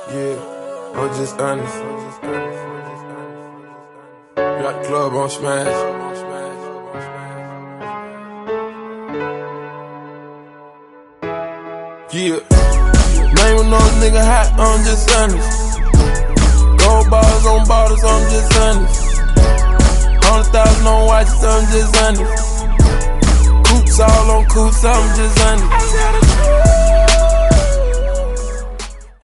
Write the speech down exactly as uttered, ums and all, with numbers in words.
Yeah, I'm just honest. Got the club on smash. Yeah, name another nigga hot, I'm just honest. Gold bars on bottles, I'm just honest. Hundred thousand on watches, I'm just honest. Coops all on coops, I'm just honest.